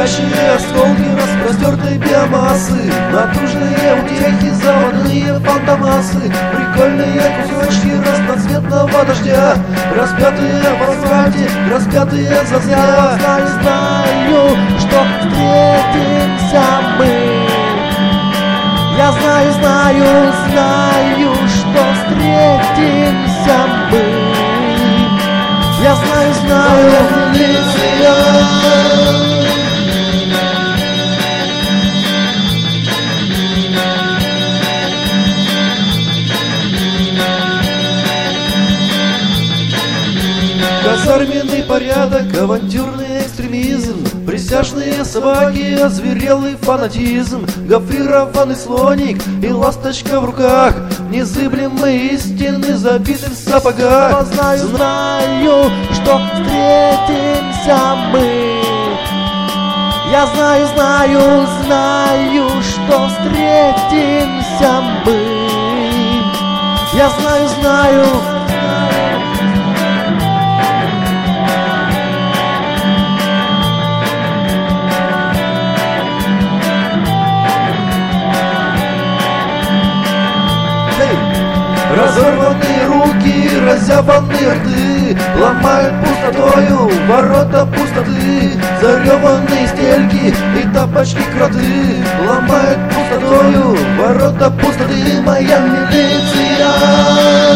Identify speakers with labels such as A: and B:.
A: Горящие осколки распростертой биомассы, натужные утехи, заводные фантомасы, прикольные кусочки разноцветного дождя, распятые в асфальте, распятые за зря.
B: Знаю, что встретимся мы. Я знаю, что встретимся мы. Я знаю, милиция.
A: Казарменный порядок, авантюрный экстремизм, присяжные собаки, озверелый фанатизм, гофрированный слоник и ласточка в руках, незыблемые истины забиты в сапогах.
B: Знаю, что встретимся мы. Я знаю, что встретимся мы. Я знаю.
A: Разорванные руки, разъяванные рты ломают пустотою ворота пустоты. Зареванные стельки и тапочки-кроты ломают пустотою ворота пустоты. Моя милиция.